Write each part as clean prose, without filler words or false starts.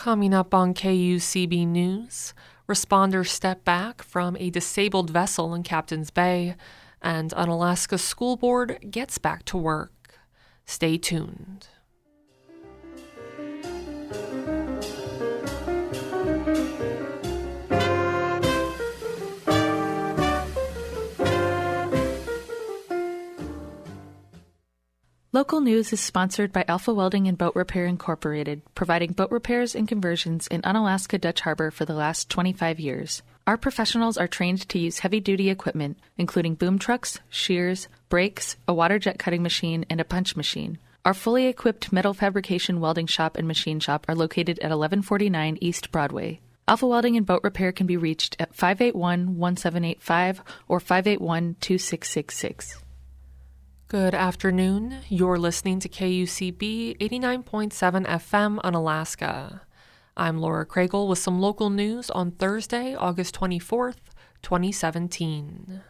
Coming up on KUCB News, responders step back from a disabled vessel in Captain's Bay, and Unalaska School Board gets back to work. Stay tuned. Local News is sponsored by Alpha Welding and Boat Repair Incorporated, providing boat repairs and conversions in Unalaska Dutch Harbor for the last 25 years. Our professionals are trained to use heavy-duty equipment, including boom trucks, shears, brakes, a water jet cutting machine, and a punch machine. Our fully equipped metal fabrication welding shop and machine shop are located at 1149 East Broadway. Alpha Welding and Boat Repair can be reached at 581-1785 or 581-2666. Good afternoon. You're listening to KUCB 89.7 FM Unalaska. I'm Laura Craigle with some local news on Thursday, August 24th, 2017.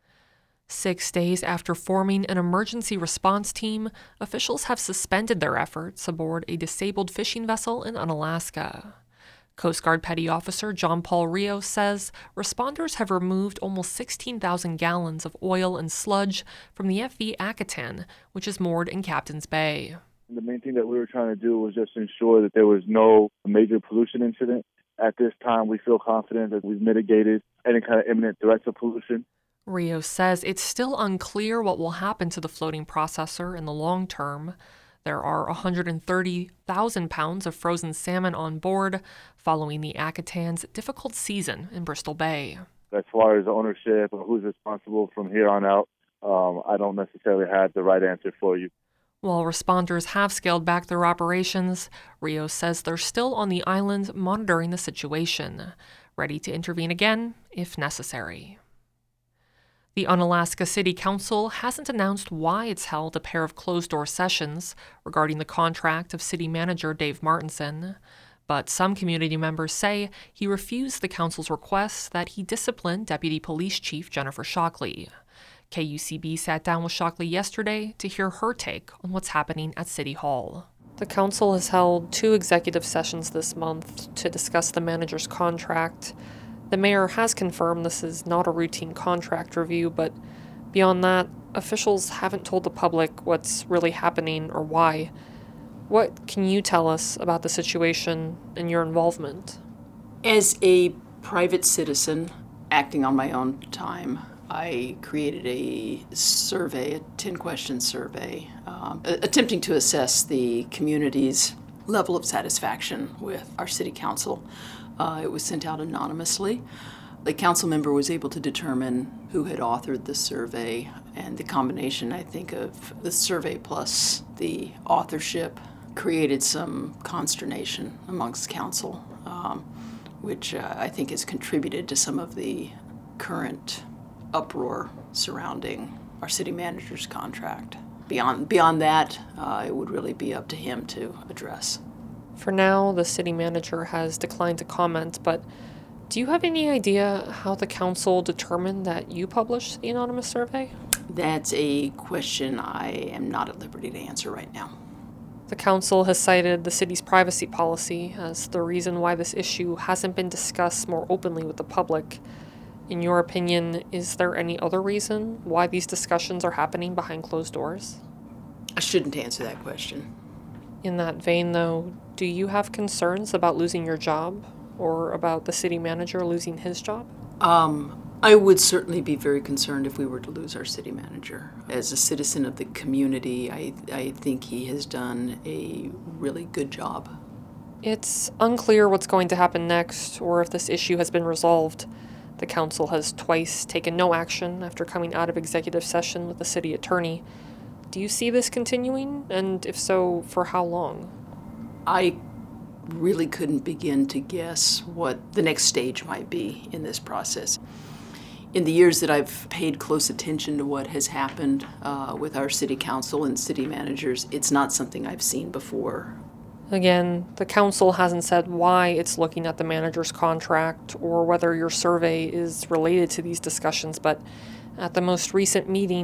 6 days after forming an emergency response team, officials have suspended their efforts aboard a disabled fishing vessel in Unalaska. Coast Guard Petty Officer John Paul Rios says responders have removed almost 16,000 gallons of oil and sludge from the FV Akitan, which is moored in Captain's Bay. The main thing that we were trying to do was just ensure that there was no major pollution incident. At this time, we feel confident that we've mitigated any kind of imminent threats of pollution. Rios says it's still unclear what will happen to the floating processor in the long term. There are 130,000 pounds of frozen salmon on board following the Akitan's difficult season in Bristol Bay. As far as ownership or who's responsible from here on out, I don't necessarily have the right answer for you. While responders have scaled back their operations, Rios says they're still on the island monitoring the situation, ready to intervene again if necessary. The Unalaska City Council hasn't announced why it's held a pair of closed-door sessions regarding the contract of City Manager Dave Martinson, but some community members say he refused the council's request that he discipline Deputy Police Chief Jennifer Shockley. KUCB sat down with Shockley yesterday to hear her take on what's happening at City Hall. The council has held 2 executive sessions this month to discuss the manager's contract. The mayor has confirmed this is not a routine contract review, but beyond that, officials haven't told the public what's really happening or why. What can you tell us about the situation and your involvement? As a private citizen acting on my own time, I created a survey, a 10-question survey, attempting to assess the community's level of satisfaction with our city council. It was sent out anonymously. The council member was able to determine who had authored the survey, and the combination, I think, of the survey plus the authorship created some consternation amongst council, which I think has contributed to some of the current uproar surrounding our city manager's contract. Beyond that, it would really be up to him to address. For now, the city manager has declined to comment, but do you have any idea how the council determined that you published the anonymous survey? That's a question I am not at liberty to answer right now. The council has cited the city's privacy policy as the reason why this issue hasn't been discussed more openly with the public. In your opinion, is there any other reason why these discussions are happening behind closed doors? I shouldn't answer that question. In that vein, though, do you have concerns about losing your job or about the city manager losing his job? I would certainly be very concerned if we were to lose our city manager. As a citizen of the community, I think he has done a really good job. It's unclear what's going to happen next or if this issue has been resolved. The council has twice taken no action after coming out of executive session with the city attorney. Do you see this continuing? And if so, for how long? I really couldn't begin to guess what the next stage might be in this process. In the years that I've paid close attention to what has happened with our city council and city managers, it's not something I've seen before. Again, the council hasn't said why it's looking at the manager's contract or whether your survey is related to these discussions, but at the most recent meeting,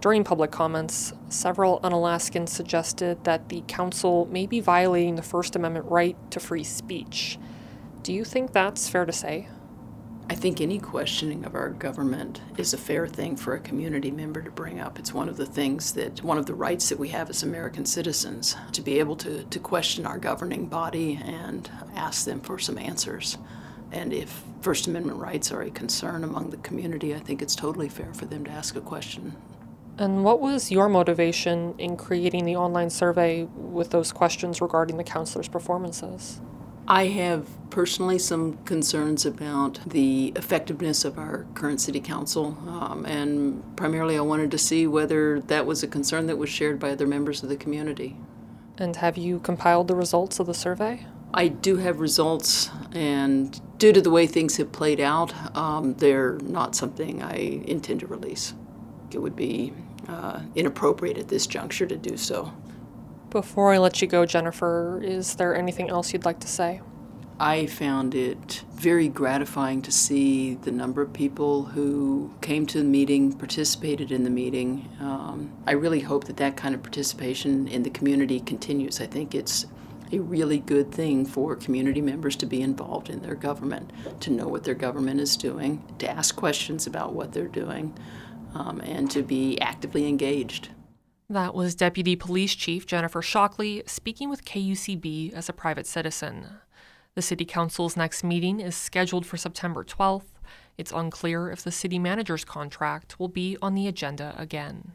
During public comments, several Unalaskans suggested that the council may be violating the First Amendment right to free speech. Do you think that's fair to say? I think any questioning of our government is a fair thing for a community member to bring up. It's one of the rights that we have as American citizens, to be able to question our governing body and ask them for some answers. And if First Amendment rights are a concern among the community, I think it's totally fair for them to ask a question. And what was your motivation in creating the online survey with those questions regarding the counselors' performances? I have personally some concerns about the effectiveness of our current city council, and primarily I wanted to see whether that was a concern that was shared by other members of the community. And have you compiled the results of the survey? I do have results, and due to the way things have played out, they're not something I intend to release. It would be inappropriate at this juncture to do so. Before I let you go, Jennifer, is there anything else you'd like to say? I found it very gratifying to see the number of people who came to the meeting, participated in the meeting. I really hope that kind of participation in the community continues. I think it's a really good thing for community members to be involved in their government, to know what their government is doing, to ask questions about what they're doing, and to be actively engaged. That was Deputy Police Chief Jennifer Shockley speaking with KUCB as a private citizen. The City Council's next meeting is scheduled for September 12th. It's unclear if the city manager's contract will be on the agenda again.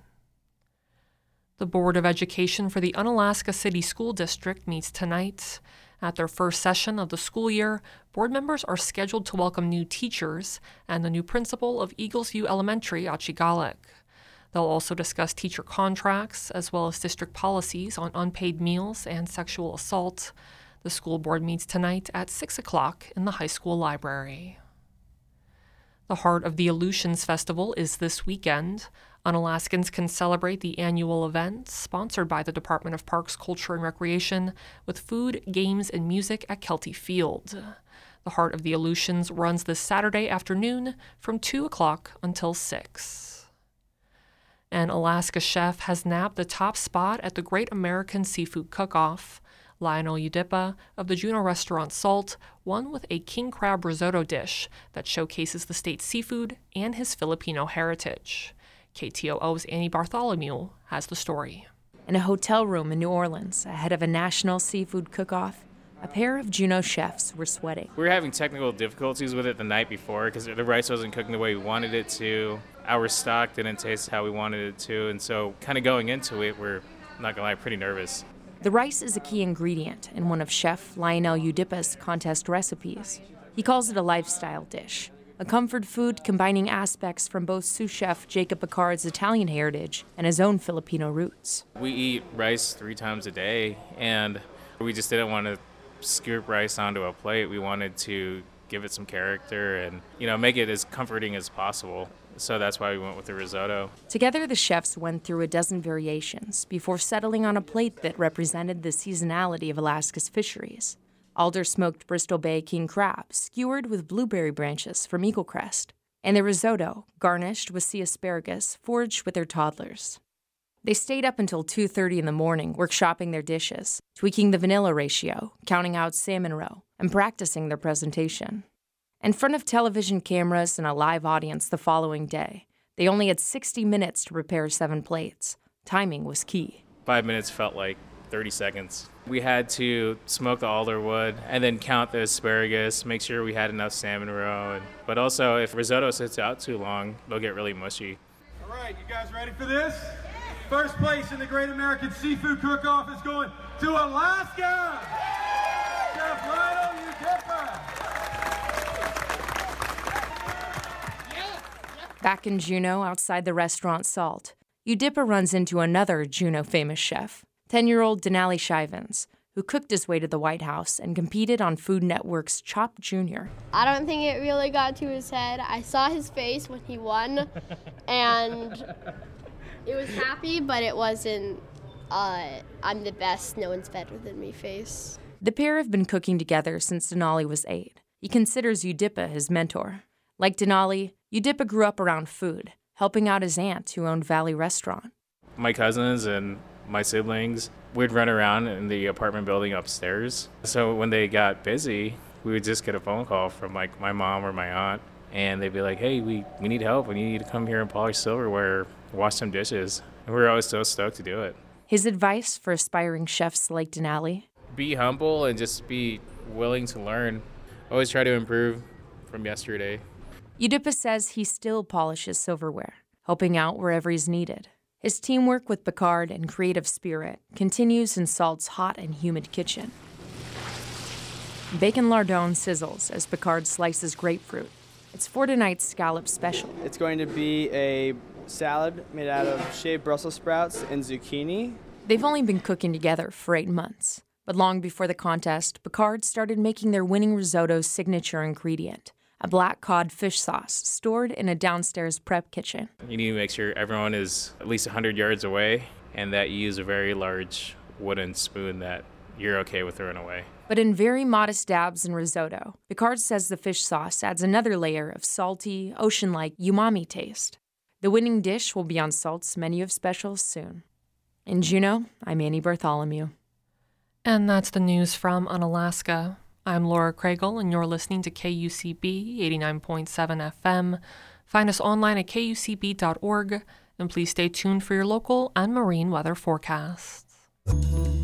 The Board of Education for the Unalaska City School District meets tonight. At their first session of the school year, board members are scheduled to welcome new teachers and the new principal of Eagles View Elementary, Achigalik. They'll also discuss teacher contracts, as well as district policies on unpaid meals and sexual assault. The school board meets tonight at 6 o'clock in the high school library. The Heart of the Aleutians Festival is this weekend. Unalaskans can celebrate the annual event, sponsored by the Department of Parks, Culture, and Recreation, with food, games, and music at Kelty Field. The Heart of the Aleutians runs this Saturday afternoon from 2 o'clock until 6. An Alaska chef has nabbed the top spot at the Great American Seafood Cook-Off. Lionel Udipa of the Juneau restaurant Salt won with a king crab risotto dish that showcases the state's seafood and his Filipino heritage. KTOO's Annie Bartholomew has the story. In a hotel room in New Orleans, ahead of a national seafood cook-off, a pair of Juneau chefs were sweating. We were having technical difficulties with it the night before because the rice wasn't cooking the way we wanted it to. Our stock didn't taste how we wanted it to, and so kind of going into it, we're, not gonna lie, pretty nervous. The rice is a key ingredient in one of Chef Lionel Udipa's contest recipes. He calls it a lifestyle dish, a comfort food combining aspects from both sous chef Jacob Picard's Italian heritage and his own Filipino roots. We eat rice 3 times a day, and we just didn't want to scoop rice onto a plate. We wanted to give it some character and, make it as comforting as possible. So that's why we went with the risotto. Together, the chefs went through a dozen variations before settling on a plate that represented the seasonality of Alaska's fisheries. Alder smoked Bristol Bay king crab, skewered with blueberry branches from Eagle Crest, and the risotto, garnished with sea asparagus, foraged with their toddlers. They stayed up until 2:30 in the morning, workshopping their dishes, tweaking the vanilla ratio, counting out salmon roe, and practicing their presentation. In front of television cameras and a live audience the following day, they only had 60 minutes to prepare 7 plates. Timing was key. 5 minutes felt like 30 seconds. We had to smoke the alder wood and then count the asparagus, make sure we had enough salmon roe. But also, if risotto sits out too long, it'll get really mushy. All right, you guys ready for this? First place in the Great American Seafood Cook-Off is going to Alaska! Chef Lionel Udipa! Back in Juneau, outside the restaurant Salt, Udipa runs into another Juneau famous chef, 10-year-old Denali Shivens, who cooked his way to the White House and competed on Food Network's Chopped Jr. I don't think it really got to his head. I saw his face when he won, and it was happy, but it wasn't, I'm the best, no one's better than me face. The pair have been cooking together since Denali was 8. He considers Udipa his mentor. Like Denali, Udipa grew up around food, helping out his aunt who owned Valley Restaurant. My cousins and my siblings would run around in the apartment building upstairs. So when they got busy, we would just get a phone call from like my mom or my aunt, and they'd be like, hey, we need help. We need you to come here and polish silverware, wash some dishes. And we were always so stoked to do it. His advice for aspiring chefs like Denali? Be humble and just be willing to learn. Always try to improve from yesterday. Udipa says he still polishes silverware, helping out wherever he's needed. His teamwork with Picard and creative spirit continues in Salt's hot and humid kitchen. Bacon lardon sizzles as Picard slices grapefruit. It's for tonight's scallop special. It's going to be a salad made out of shaved Brussels sprouts and zucchini. They've only been cooking together for 8 months, but long before the contest, Picard started making their winning risotto's signature ingredient, a black cod fish sauce stored in a downstairs prep kitchen. You need to make sure everyone is at least 100 yards away and that you use a very large wooden spoon that you're okay with throwing away. But in very modest dabs in risotto, Picard says the fish sauce adds another layer of salty, ocean-like umami taste. The winning dish will be on Salt's menu of specials soon. In Juneau, I'm Annie Bartholomew. And that's the news from Unalaska. I'm Laura Craigle, and you're listening to KUCB 89.7 FM. Find us online at kucb.org, and please stay tuned for your local and marine weather forecasts.